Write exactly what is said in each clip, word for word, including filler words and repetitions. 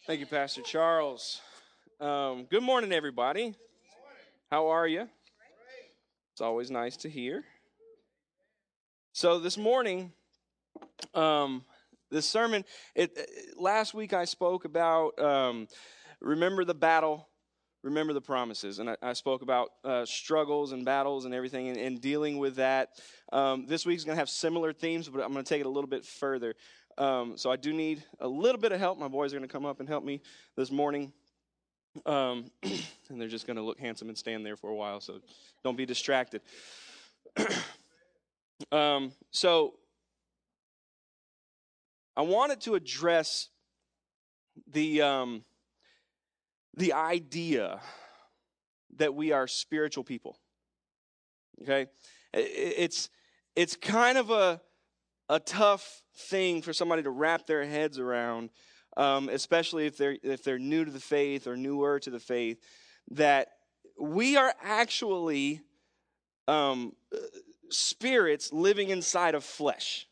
Thank you, Pastor Charles. Um, good morning, everybody. How are you? It's always nice to hear. So this morning, um, this sermon. It, it- last week I spoke about um, remember the battle, remember the promises, and I, I spoke about uh, struggles and battles and everything, and, and dealing with that. Um, this week's going to have similar themes, but I'm going to take it a little bit further. Um, so I do need a little bit of help. My boys are going to come up and help me this morning. Um, and they're just going to look handsome and stand there for a while, so don't be distracted. um, so I wanted to address the um, the idea that we are spiritual people. Okay, it's it's kind of a a tough thing for somebody to wrap their heads around, um, especially if they're if they're new to the faith or newer to the faith, that we are actually um, spirits living inside of flesh.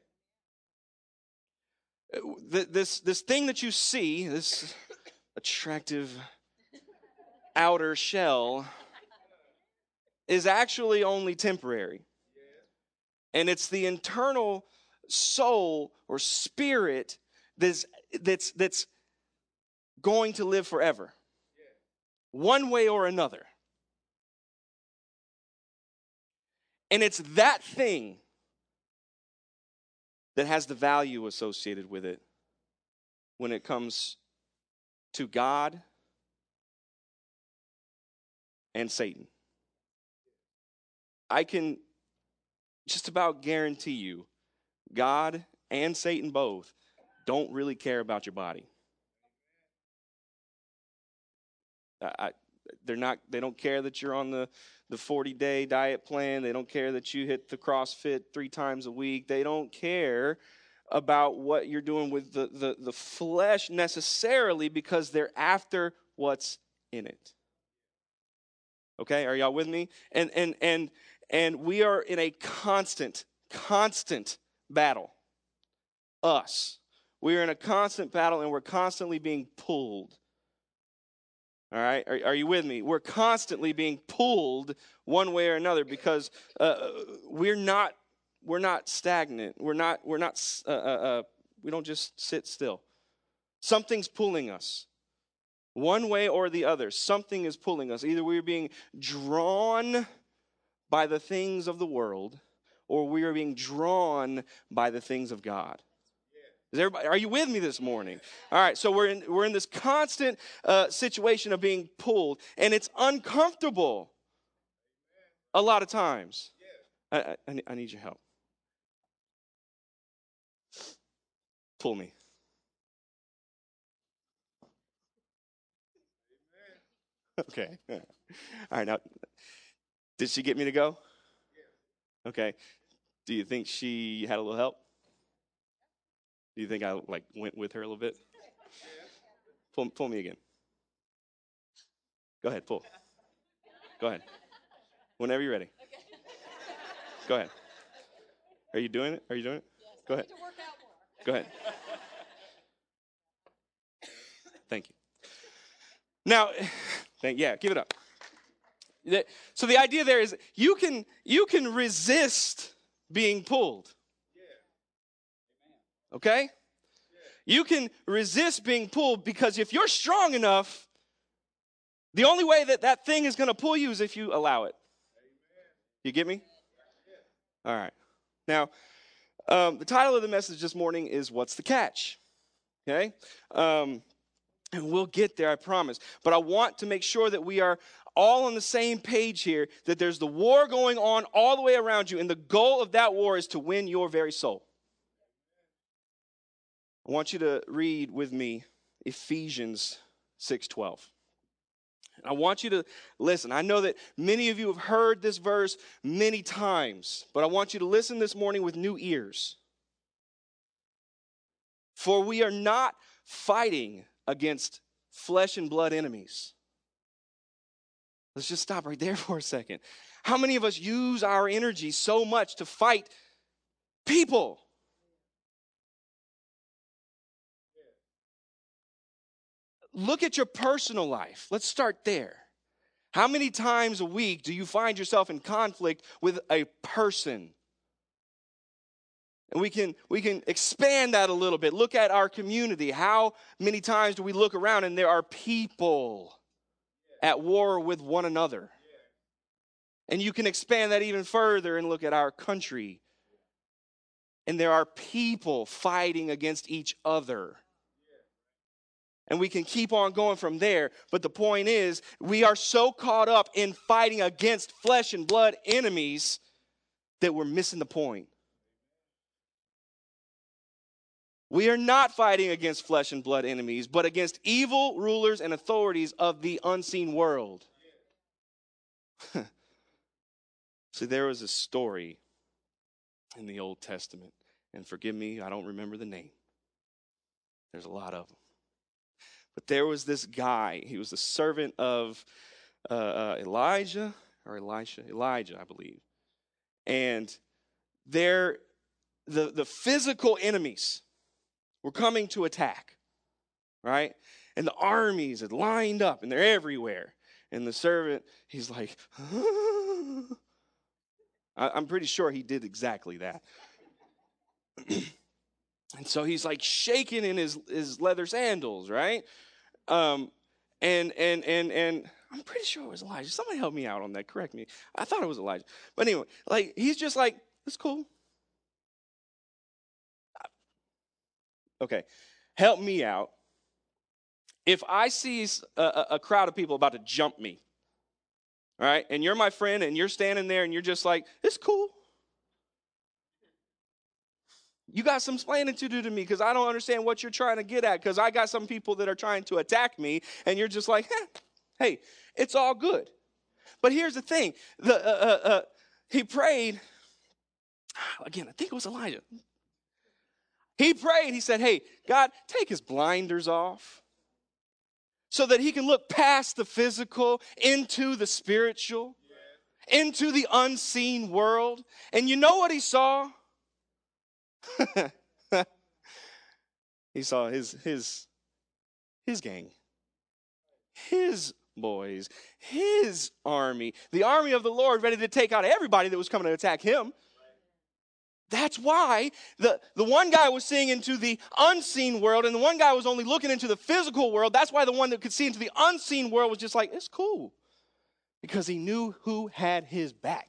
This this thing that you see, this attractive outer shell, is actually only temporary. And it's the internal soul or spirit that's that's that's going to live forever, one way or another. And it's that thing that has the value associated with it when it comes to God and Satan. I can just about guarantee you, God and Satan both don't really care about your body. I, I, they're not. They don't care that you're on the the forty-day diet plan. They don't care that you hit the CrossFit three times a week. They don't care about what you're doing with the the, the flesh necessarily, because they're after what's in it. Okay, are y'all with me? And and and and we are in a constant, constant battle. Us. We are in a constant battle, and we're constantly being pulled. All right, are, are you with me? We're constantly being pulled one way or another, because uh, we're not we're not stagnant. We're not we're not uh, uh, uh, we don't just sit still. Something's pulling us. One way or the other, something is pulling us. Either we're being drawn by the things of the world, or we are being drawn by the things of God. Is everybody, are you with me this morning? All right, so we're in we're in this constant uh, situation of being pulled, and it's uncomfortable a lot of times. I, I, I need your help. Pull me. Okay. All right, now, did she get me to go? Okay. Do you think she had a little help? Do you think I like went with her a little bit? Pull, pull me again. Go ahead, pull. Go ahead. Whenever you're ready. Go ahead. Are you doing it? Are you doing it? Go ahead. Go ahead. Thank you. Now, thank, yeah, give it up. So the idea there is you can you can resist being pulled. Okay? You can resist being pulled, because if you're strong enough, the only way that that thing is going to pull you is if you allow it. You get me? All right. Now, um, the title of the message this morning is "What's the Catch?" Okay? Um, and we'll get there, I promise. But I want to make sure that we are all on the same page here, that there's the war going on all the way around you, and the goal of that war is to win your very soul. I want you to read with me Ephesians six twelve. I want you to listen. I know that many of you have heard this verse many times, but I want you to listen this morning with new ears. For we are not fighting against flesh and blood enemies. Let's just stop right there for a second. How many of us use our energy so much to fight people? look at your personal life. Let's start there. How many times a week do you find yourself in conflict with a person? And we can we can expand that a little bit. Look at our community. How many times do we look around and there are people at war with one another? And you can expand that even further and look at our country. And there are people fighting against each other. And we can keep on going from there. But the point is, we are so caught up in fighting against flesh and blood enemies that we're missing the point. We are not fighting against flesh and blood enemies, but against evil rulers and authorities of the unseen world. See, there was a story in the Old Testament, and forgive me, I don't remember the name. There's a lot of them. But there was this guy. He was the servant of uh, uh, Elijah, or Elisha, Elijah, I believe. And there, the, the physical enemies were coming to attack, right? And the armies had lined up, and they're everywhere. And the servant, he's like, ah. I'm pretty sure he did exactly that. And so he's like shaking in his, his leather sandals, right? Um, and and and and I'm pretty sure it was Elijah. Somebody help me out on that. Correct me. I thought it was Elijah. But anyway, like he's just like, it's cool. Okay, help me out. If I see a, a crowd of people about to jump me, all right, and you're my friend and you're standing there and you're just like, it's cool. You got some explaining to do to me because I don't understand what you're trying to get at because I got some people that are trying to attack me and you're just like, eh, hey, it's all good. But here's the thing. The uh, uh, uh, he prayed. Again, I think it was Elijah. He prayed. He said, hey, God, take his blinders off so that he can look past the physical into the spiritual, into the unseen world. And you know what he saw? He saw his his his gang, his boys, his army, the army of the Lord ready to take out everybody that was coming to attack him. That's why the, the one guy was seeing into the unseen world and the one guy was only looking into the physical world. That's why the one that could see into the unseen world was just like, it's cool. Because he knew who had his back.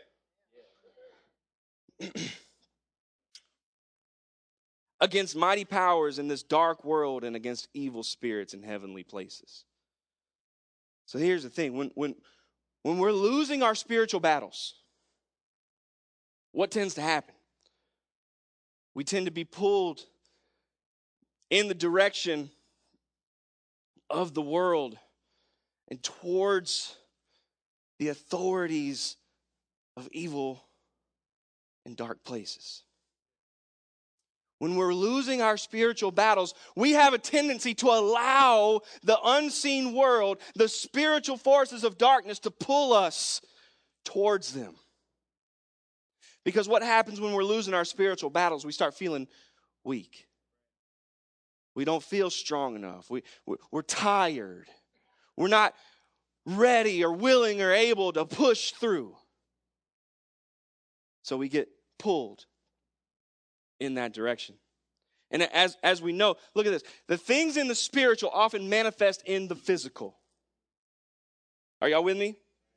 Against mighty powers in this dark world and against evil spirits in heavenly places. So here's the thing. When, when, when we're losing our spiritual battles, what tends to happen? We tend to be pulled in the direction of the world and towards the authorities of evil and dark places. When we're losing our spiritual battles, we have a tendency to allow the unseen world, the spiritual forces of darkness, to pull us towards them. Because what happens when we're losing our spiritual battles, we start feeling weak. We don't feel strong enough. We, we're tired. We're not ready or willing or able to push through. So we get pulled in that direction. And as, as we know, look at this. The things in the spiritual often manifest in the physical. Are y'all with me?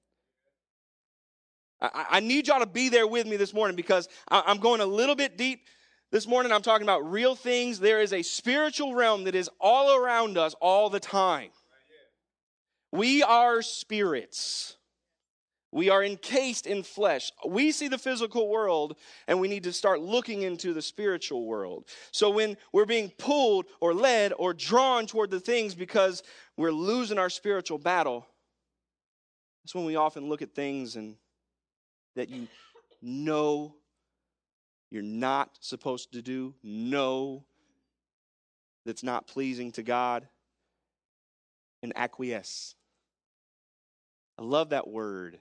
I, I need y'all to be there with me this morning because I, I'm going a little bit deep this morning. I'm talking about real things. There is a spiritual realm that is all around us all the time. We are spirits. We are encased in flesh. We see the physical world, and we need to start looking into the spiritual world. So when we're being pulled or led or drawn toward the things because we're losing our spiritual battle, that's when we often look at things and that you know you're not supposed to do, know that's not pleasing to God, and acquiesce. I love that word.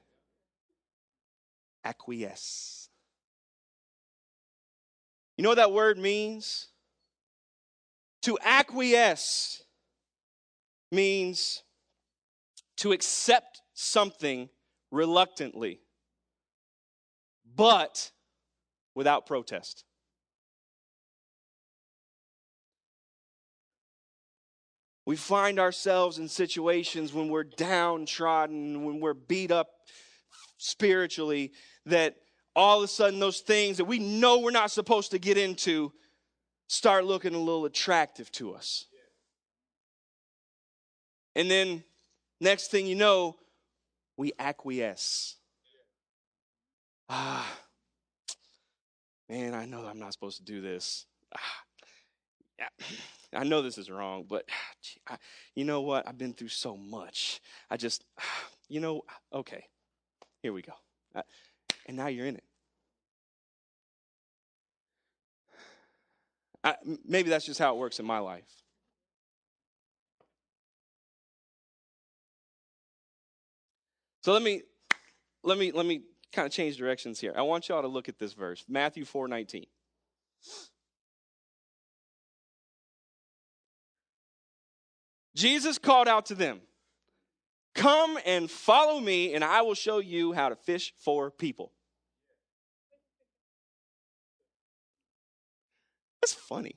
Acquiesce. You know what that word means? To acquiesce means to accept something reluctantly, but without protest. We find ourselves in situations when we're downtrodden, when we're beat up spiritually, that all of a sudden those things that we know we're not supposed to get into start looking a little attractive to us. And then next thing you know, we acquiesce. Ah, man, I know I'm not supposed to do this. Ah, yeah, I know this is wrong, but I, you know what? I've been through so much. I just, you know, okay, here we go. Uh, and now you're in it. I, maybe that's just how it works in my life. So let me, let me, let me kind of change directions here. I want y'all to look at this verse, Matthew four nineteen. Jesus called out to them, "Come and follow me, and I will show you how to fish for people." That's funny.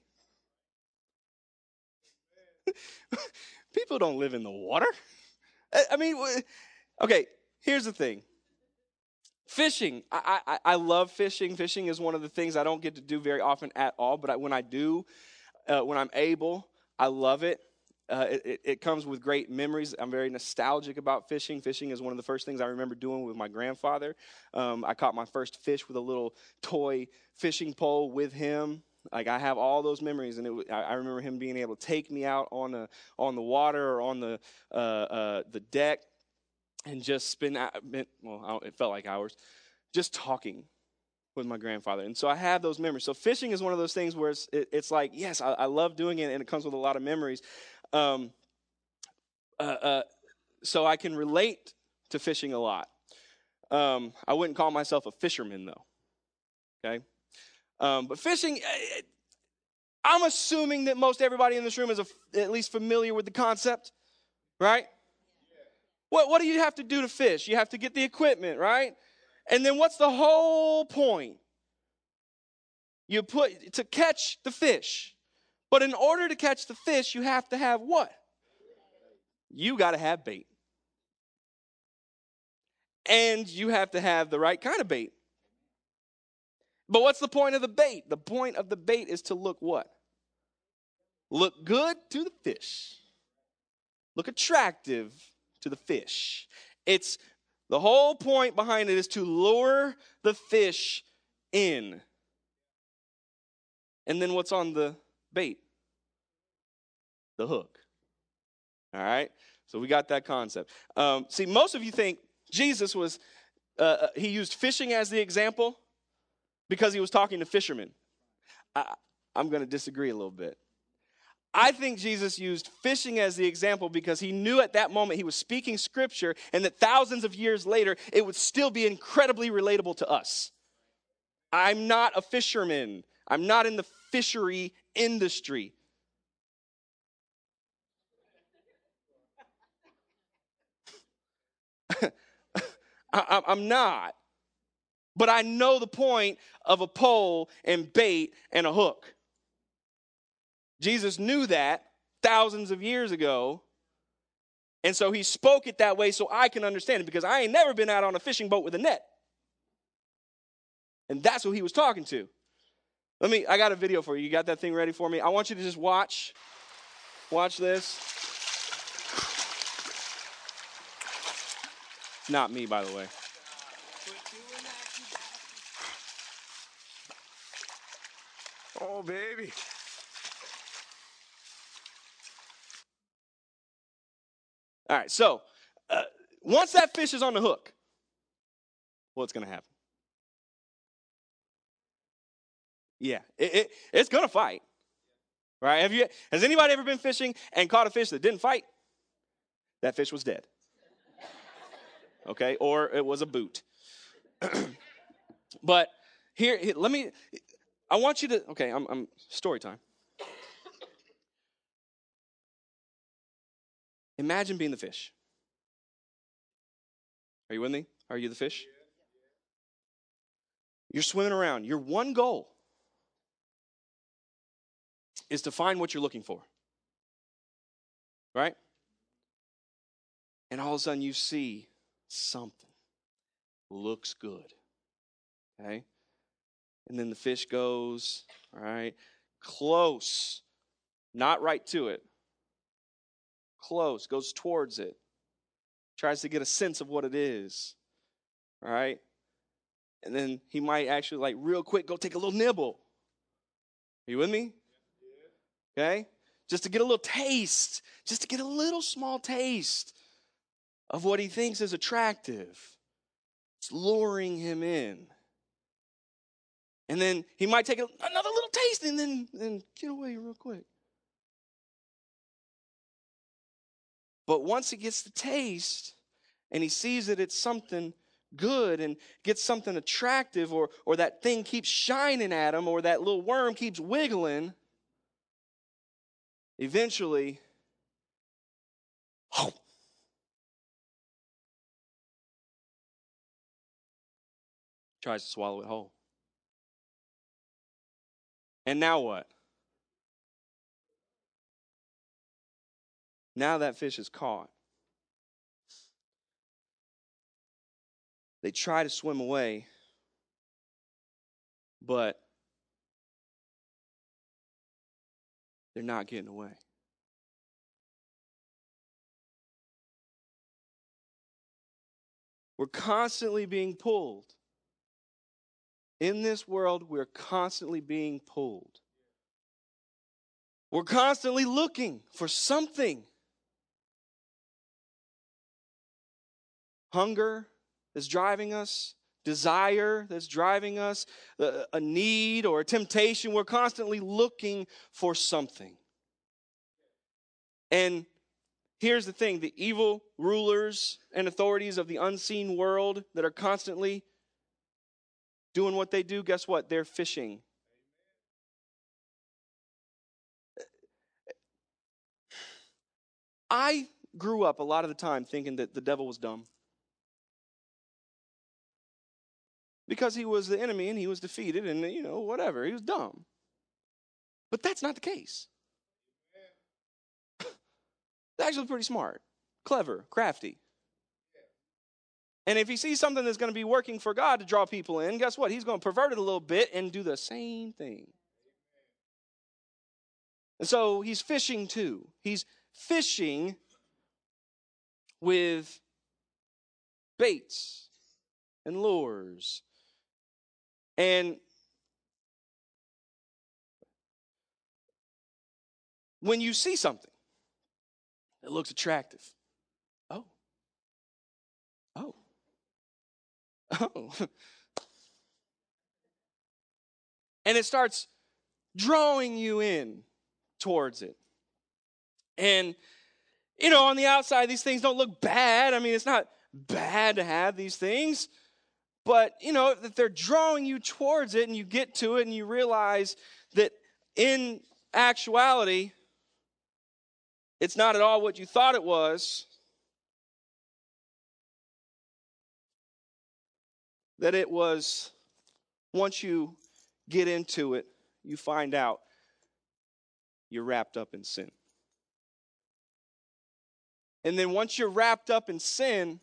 People don't live in the water. I mean, okay, here's the thing. Fishing, I, I, I love fishing. Fishing is one of the things I don't get to do very often at all, but I, when I do, uh, when I'm able, I love it. Uh, it, it. It comes with great memories. I'm very nostalgic about fishing. Fishing is one of the first things I remember doing with my grandfather. Um, I caught my first fish with a little toy fishing pole with him. Like, I have all those memories, and it, I remember him being able to take me out on the on the water or on the uh, uh, the deck and just spend. Well, it felt like hours, just talking with my grandfather. And so I have those memories. So fishing is one of those things where it's, it, it's like, yes, I, I love doing it, and it comes with a lot of memories. Um, uh, uh, so I can relate to fishing a lot. Um, I wouldn't call myself a fisherman, though. Okay. Um, but fishing, I'm assuming that most everybody in this room is a, at least familiar with the concept, right? What, what do you have to do to fish? You have to get the equipment, right? And then what's the whole point? You put, to catch the fish. But in order to catch the fish, you have to have what? You got to have bait. And you have to have the right kind of bait. But what's the point of the bait? The point of the bait is to look what? Look good to the fish. Look attractive to the fish. It's the whole point behind it is to lure the fish in. And then what's on the bait? The hook. All right? So we got that concept. Um, see, most of you think Jesus was, uh, he used fishing as the example because he was talking to fishermen. I, I'm going to disagree a little bit. I think Jesus used fishing as the example because he knew at that moment he was speaking scripture, and that thousands of years later, it would still be incredibly relatable to us. I'm not a fisherman. I'm not in the fishery industry. I, I'm not. But I know the point of a pole and bait and a hook. Jesus knew that thousands of years ago. And so he spoke it that way so I can understand it, because I ain't never been out on a fishing boat with a net. And that's who he was talking to. Let me, I got a video for you. You got that thing ready for me? I want you to just watch. Watch this. Not me, by the way. Oh, baby. All right, so uh, once that fish is on the hook, what's going to happen? Yeah, it, it, it's going to fight, right? Have you? Has anybody ever been fishing and caught a fish that didn't fight? That fish was dead. Okay, or it was a boot. But here, here, let me, I want you to, okay, I'm, I'm story time. Imagine being the fish. Are you with me? Are you the fish? You're swimming around. Your one goal is to find what you're looking for. Right? And all of a sudden you see something. Looks good. Okay? And then the fish goes, all right, close. Not right to it. Close. Goes towards it. Tries to get a sense of what it is. All right? And then he might actually, like, real quick go take a little nibble. Are you with me? Okay? Just to get a little taste. Just to get a little small taste of what he thinks is attractive. It's luring him in. And then he might take a, another little taste and then, then get away real quick. But once he gets the taste and he sees that it's something good and gets something attractive, or, or that thing keeps shining at him, or that little worm keeps wiggling, eventually, oh, tries to swallow it whole. And now what? Now that fish is caught. They try to swim away, but they're not getting away. We're constantly being pulled. In this world, we're constantly being pulled. We're constantly looking for something. Hunger that's driving us, desire that's driving us, a need or a temptation. We're constantly looking for something. And here's the thing, the evil rulers and authorities of the unseen world that are constantly doing what they do, guess what? They're fishing. I grew up a lot of the time thinking that the devil was dumb. Because he was the enemy and he was defeated and, you know, whatever. He was dumb. But that's not the case. He's actually pretty smart, clever, crafty. And if he sees something that's going to be working for God to draw people in, guess what? He's going to pervert it a little bit and do the same thing. And so he's fishing too. He's fishing with baits and lures. And when you see something that looks attractive, oh, oh, oh, and it starts drawing you in towards it. And, you know, on the outside, these things don't look bad. I mean, it's not bad to have these things. But, you know, that they're drawing you towards it and you get to it and you realize that in actuality, it's not at all what you thought it was. That it was, once you get into it, you find out you're wrapped up in sin. And then once you're wrapped up in sin,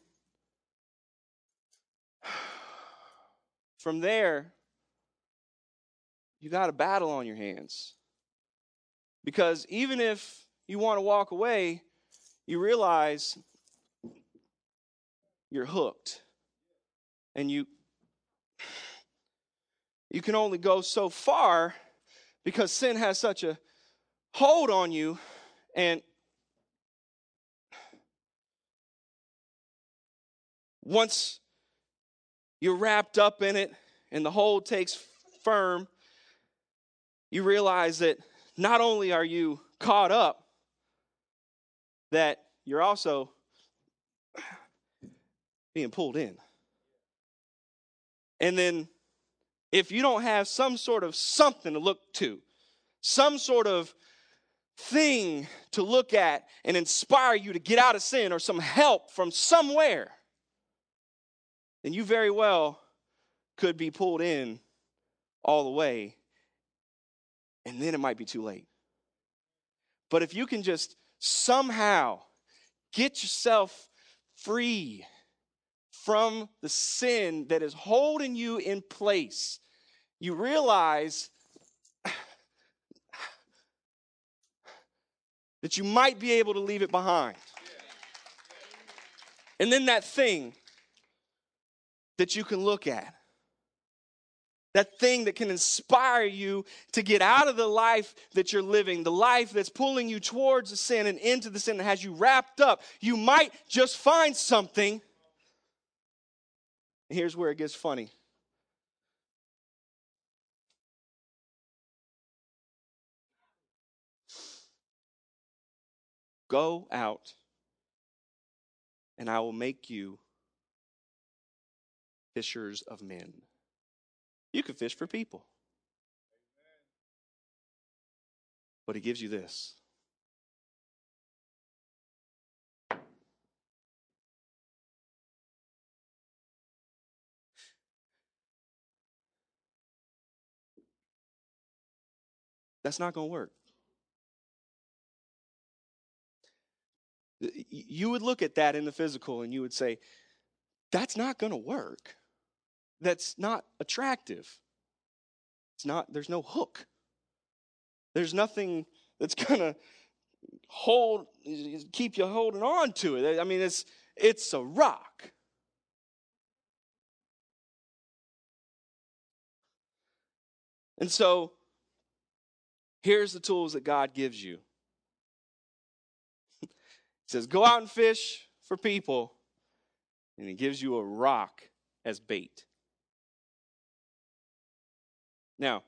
from there, you got a battle on your hands. Because even if you want to walk away, you realize you're hooked. And you you can only go so far because sin has such a hold on you. And once you're wrapped up in it and the hold takes firm, you realize that not only are you caught up, that you're also being pulled in. And then if you don't have some sort of something to look to, some sort of thing to look at and inspire you to get out of sin, or some help from somewhere, then you very well could be pulled in all the way, and then it might be too late. But if you can just somehow get yourself free from the sin that is holding you in place, you realize that you might be able to leave it behind. And then that thing that you can look at, that thing that can inspire you to get out of the life that you're living, the life that's pulling you towards the sin and into the sin that has you wrapped up, you might just find something. Here's where it gets funny. Go out, and I will make you fishers of men. You can fish for people. But he gives you this. That's not going to work. You would look at that in the physical and you would say, that's not going to work. That's not attractive. It's not, there's no hook. There's nothing that's going to hold, keep you holding on to it. I mean, it's it's a rock. And so, here's the tools that God gives you. He says, go out and fish for people, and he gives you a rock as bait. Now,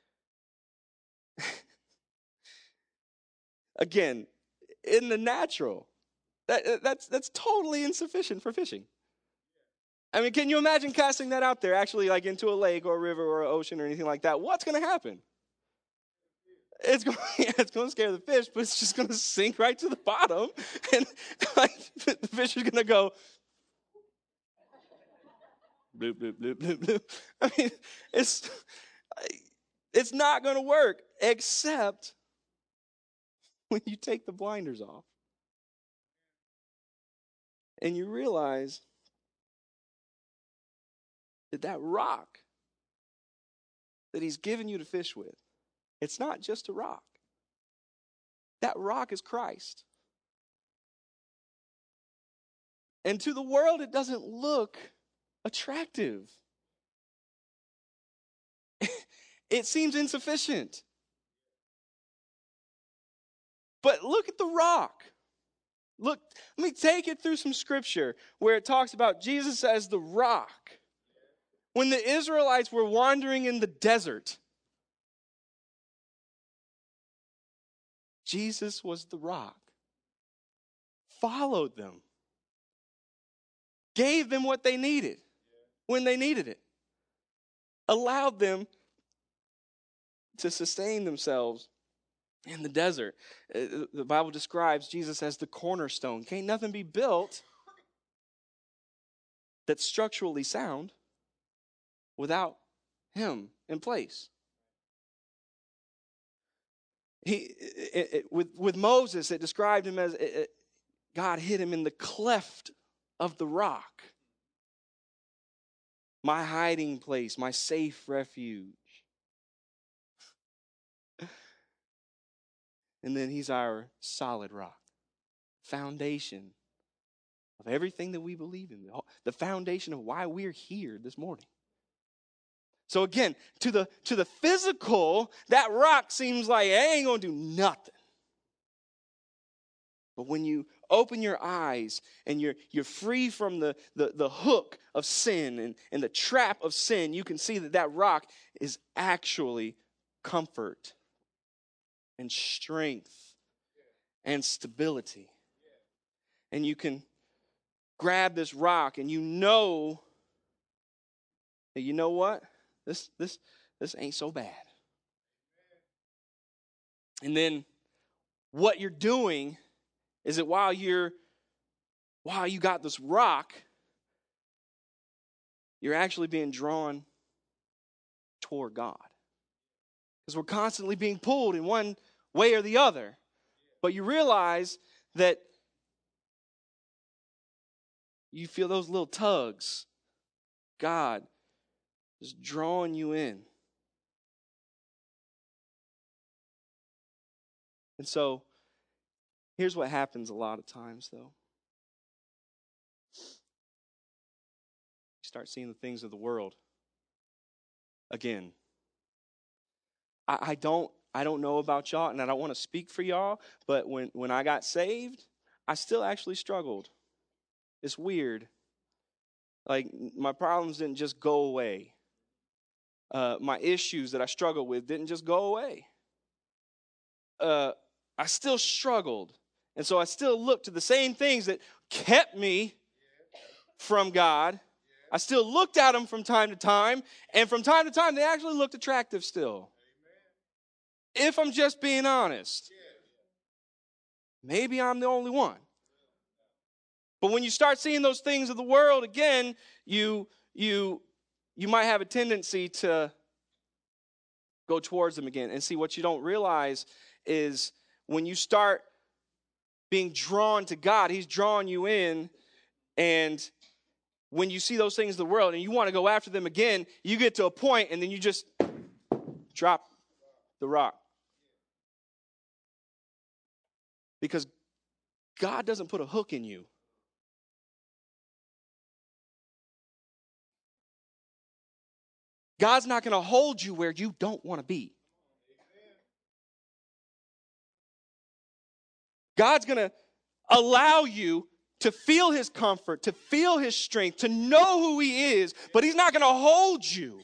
again, in the natural, that, that's, that's totally insufficient for fishing. I mean, can you imagine casting that out there, actually, like into a lake or a river or an ocean or anything like that? What's going to happen? It's going, yeah, it's going to scare the fish, but it's just going to sink right to the bottom, and like, the fish is going to go bloop, bloop, bloop, bloop, bloop. I mean, it's it's not going to work, except when you take the blinders off and you realize that that rock that he's given you to fish with, it's not just a rock. That rock is Christ. And to the world, it doesn't look attractive. It seems insufficient. But look at the rock. Look, let me take it through some scripture where it talks about Jesus as the rock. When the Israelites were wandering in the desert, Jesus was the rock, followed them, gave them what they needed when they needed it, allowed them to sustain themselves in the desert. The Bible describes Jesus as the cornerstone. Can't nothing be built that's structurally sound without him in place. He it, it, with with Moses, it described him as it, it, God hid him in the cleft of the rock. My hiding place, my safe refuge. And then he's our solid rock, foundation of everything that we believe in, the foundation of why we're here this morning. So again, to the to the physical, that rock seems like it ain't going to do nothing. But when you open your eyes and you're you're free from the, the, the hook of sin and, and the trap of sin, you can see that that rock is actually comfort and strength and stability. And you can grab this rock and you know that you know what? This this this ain't so bad. And then what you're doing is that while you're while you got this rock, you're actually being drawn toward God. Because we're constantly being pulled in one way or the other. But you realize that you feel those little tugs. God is drawing you in. And so, here's what happens a lot of times, though. You start seeing the things of the world again. I, I don't I don't know about y'all, and I don't want to speak for y'all, but when, when I got saved, I still actually struggled. It's weird. Like, my problems didn't just go away. Uh, my issues that I struggled with didn't just go away. Uh, I still struggled. And so I still looked to the same things that kept me from God. I still looked at them from time to time. And from time to time, they actually looked attractive still. If I'm just being honest. Maybe I'm the only one. But when you start seeing those things of the world again, you you you might have a tendency to go towards them again. And see, what you don't realize is when you start being drawn to God, He's drawing you in. And when you see those things of the world and you want to go after them again, you get to a point and then you just drop the rock. Because God doesn't put a hook in you. God's not going to hold you where you don't want to be. God's going to allow you to feel His comfort, to feel His strength, to know who He is, but He's not going to hold you.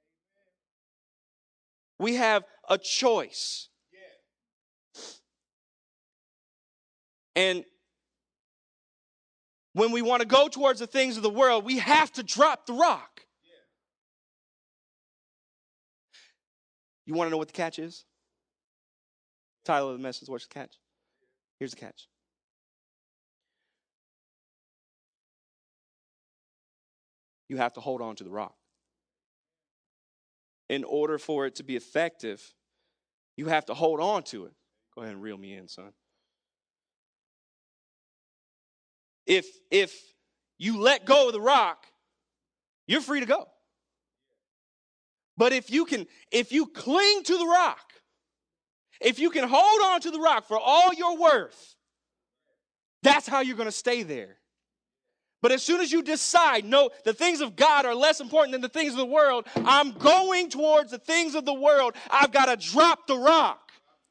We have a choice. And when we want to go towards the things of the world, we have to drop the rock. You want to know what the catch is? Title of the message, what's the catch? Here's the catch. You have to hold on to the rock. In order for it to be effective, you have to hold on to it. Go ahead and reel me in, son. If, if you let go of the rock, you're free to go. But if you can, if you cling to the rock, if you can hold on to the rock for all your worth, that's how you're going to stay there. But as soon as you decide, no, the things of God are less important than the things of the world, I'm going towards the things of the world, I've got to drop the rock.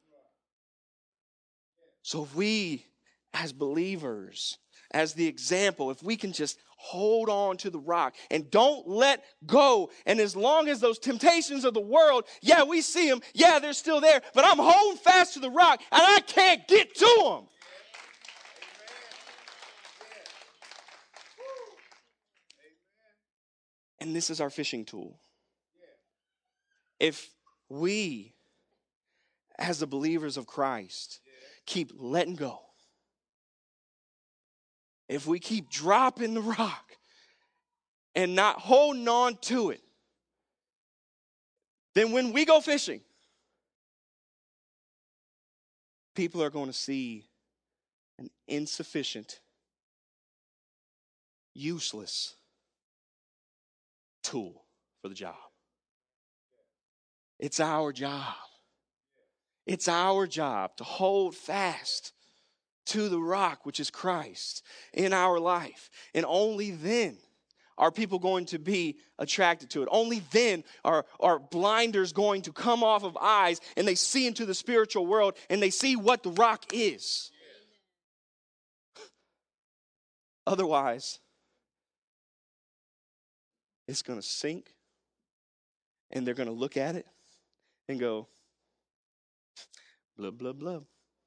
So if we, as believers, as the example, if we can just hold on to the rock and don't let go. And as long as those temptations of the world, yeah, we see them. Yeah, they're still there. But I'm holding fast to the rock and I can't get to them. And this is our fishing tool. If we, as the believers of Christ, keep letting go, if we keep dropping the rock and not holding on to it, then when we go fishing, people are going to see an insufficient, useless tool for the job. It's our job. It's our job to hold fast to the rock, which is Christ, in our life. And only then are people going to be attracted to it. Only then are, are blinders going to come off of eyes and they see into the spiritual world and they see what the rock is. Otherwise, it's going to sink and they're going to look at it and go, blah, blah, blah.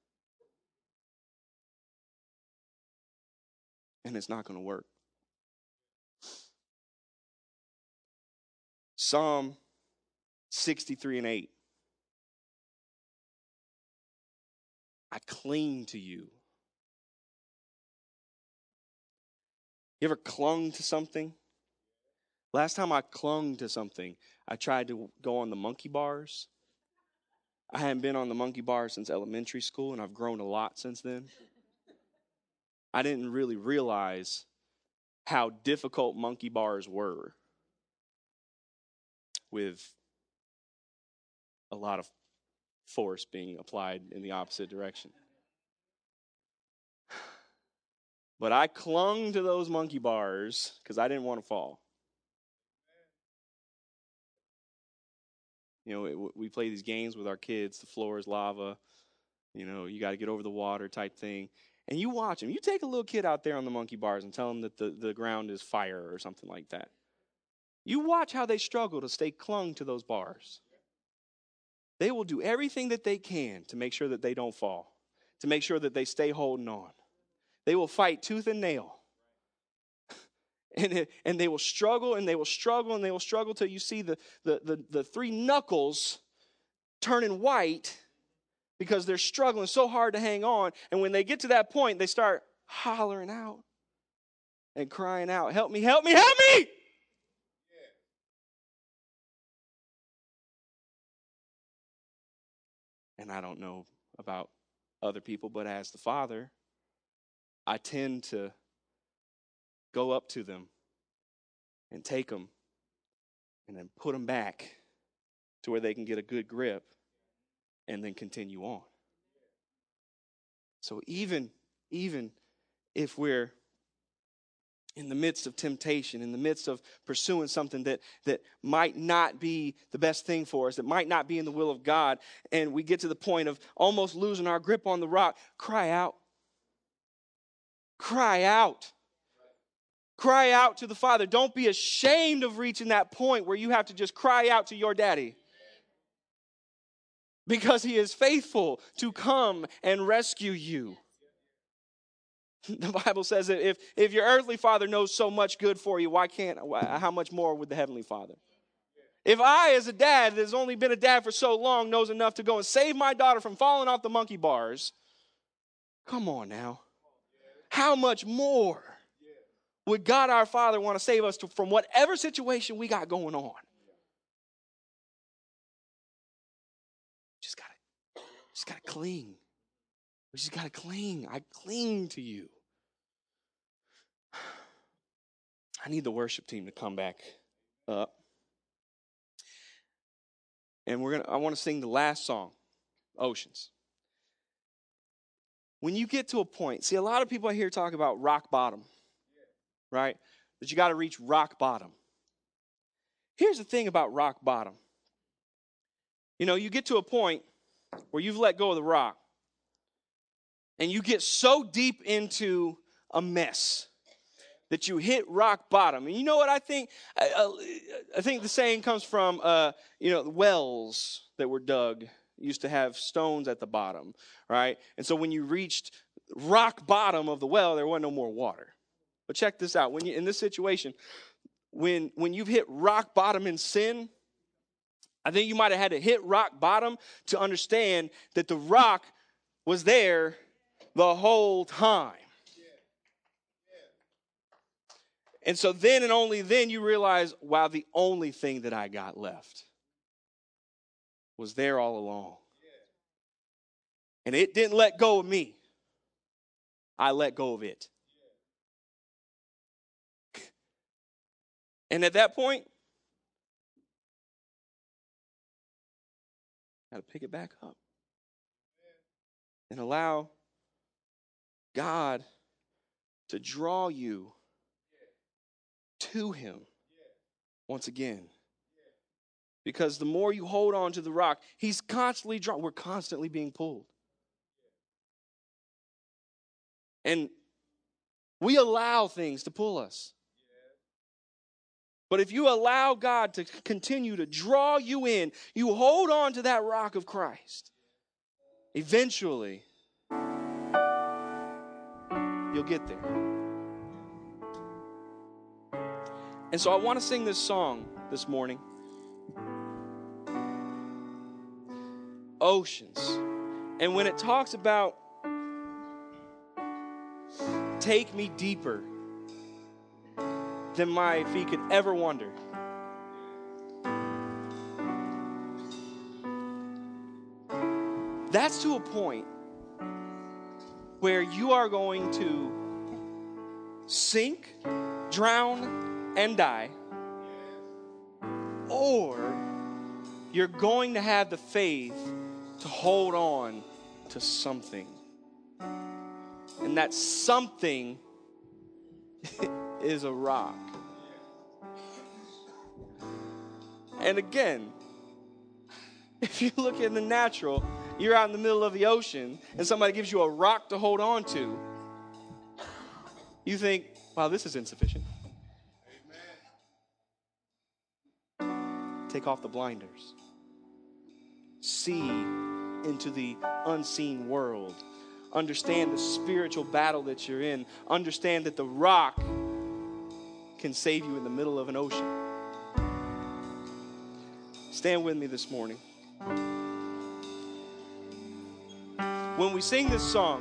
And it's not going to work. Psalm sixty-three and eight. I cling to you. You ever clung to something? Last time I clung to something, I tried to go on the monkey bars. I hadn't been on the monkey bars since elementary school, and I've grown a lot since then. I didn't really realize how difficult monkey bars were with a lot of force being applied in the opposite direction. But I clung to those monkey bars because I didn't want to fall. You know, it, we play these games with our kids. The floor is lava. You know, you got to get over the water type thing. And you watch them. You take a little kid out there on the monkey bars and tell them that the, the ground is fire or something like that. You watch how they struggle to stay clung to those bars. They will do everything that they can to make sure that they don't fall, to make sure that they stay holding on. They will fight tooth and nail. And, it, and they will struggle and they will struggle and they will struggle till you see the, the, the, the three knuckles turning white because they're struggling so hard to hang on. And when they get to that point, they start hollering out and crying out, help me, help me, help me! And I don't know about other people, but as the father, I tend to go up to them and take them and then put them back to where they can get a good grip and then continue on. So even, even if we're in the midst of temptation, in the midst of pursuing something that, that might not be the best thing for us, that might not be in the will of God, and we get to the point of almost losing our grip on the rock, cry out. Cry out. Cry out to the Father. Don't be ashamed of reaching that point where you have to just cry out to your daddy. Because he is faithful to come and rescue you. The Bible says that if, if your earthly father knows so much good for you, why can't, how much more would the heavenly Father? If I, as a dad that has only been a dad for so long, knows enough to go and save my daughter from falling off the monkey bars, come on now. How much more would God our Father want to save us to, from whatever situation we got going on? Just gotta, just gotta cling. We just gotta cling. I cling to you. I need the worship team to come back up. And we're gonna I want to sing the last song, Oceans. When you get to a point, see, a lot of people here talk about rock bottom, right? That you got to reach rock bottom. Here's the thing about rock bottom. You know, you get to a point where you've let go of the rock and you get so deep into a mess that you hit rock bottom. And you know what I think? I, I think the saying comes from, uh, you know, the wells that were dug used to have stones at the bottom, right? And so when you reached rock bottom of the well, there wasn't no more water. But check this out. When you in this situation, when when you've hit rock bottom in sin, I think you might have had to hit rock bottom to understand that the rock was there the whole time. And so then and only then you realize, wow, the only thing that I got left was there all along. And it didn't let go of me. I let go of it. And at that point, got to pick it back up and allow God to draw you to him once again. Because the more you hold on to the rock, he's constantly drawn. We're constantly being pulled. And we allow things to pull us. But if you allow God to continue to draw you in, you hold on to that rock of Christ, eventually you'll get there. And so I want to sing this song this morning. Oceans. And when it talks about take me deeper than my feet could ever wander. That's to a point where you are going to sink, drown, and die, or you're going to have the faith to hold on to something. And that something is a rock. And again, if you look in the natural, you're out in the middle of the ocean and somebody gives you a rock to hold on to. You think, wow, this is insufficient. Amen. Take off the blinders. See into the unseen world. Understand the spiritual battle that you're in. Understand that the rock can save you in the middle of an ocean. Stand with me this morning. When we sing this song,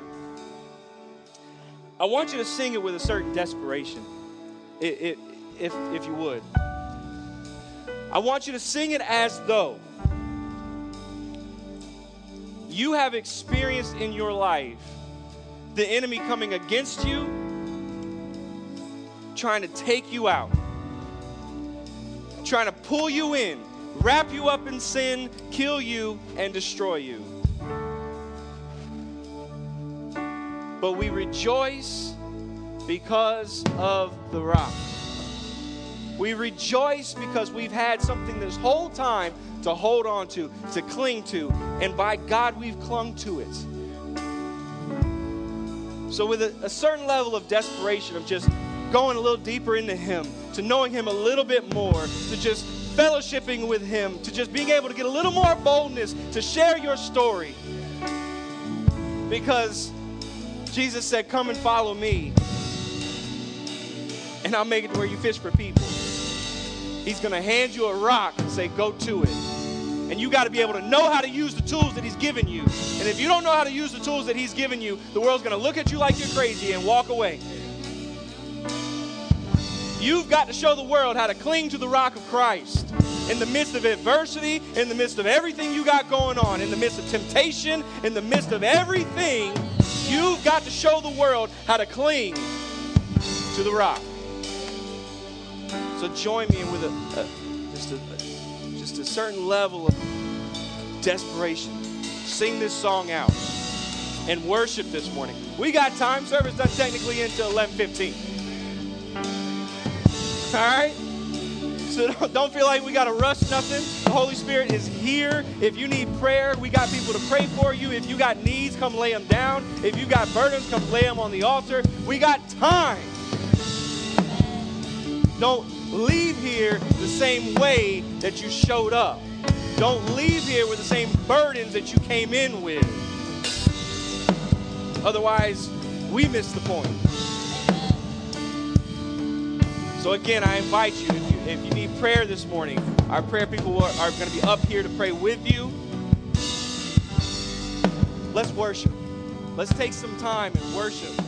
I want you to sing it with a certain desperation, it, it, if, if you would. I want you to sing it as though you have experienced in your life the enemy coming against you, trying to take you out, trying to pull you in, wrap you up in sin, kill you, and destroy you. But we rejoice because of the rock. We rejoice because we've had something this whole time to hold on to, to cling to, and by God, we've clung to it. So with a, a certain level of desperation, of just going a little deeper into Him, to knowing Him a little bit more, to just fellowshipping with Him, to just being able to get a little more boldness to share your story. Because Jesus said, come and follow me, and I'll make it to where you fish for people. He's going to hand you a rock and say, go to it. And you got to be able to know how to use the tools that He's given you. And if you don't know how to use the tools that He's given you, the world's going to look at you like you're crazy and walk away. You've got to show the world how to cling to the rock of Christ in the midst of adversity, in the midst of everything you got going on, in the midst of temptation, in the midst of everything. You've got to show the world how to cling to the rock. So join me with a, a, just, a, just a certain level of desperation. Sing this song out and worship this morning. We got time. Service done technically until eleven fifteen. All right? So don't, don't feel like we got to rush nothing. The Holy Spirit is here. If you need prayer, we got people to pray for you. If you got needs, come lay them down. If you got burdens, come lay them on the altar. We got time. Don't leave here the same way that you showed up. Don't leave here with the same burdens that you came in with. Otherwise, we miss the point. So again, I invite you, if you, if you need prayer this morning, our prayer people are, are going to be up here to pray with you. Let's worship. Let's take some time and worship.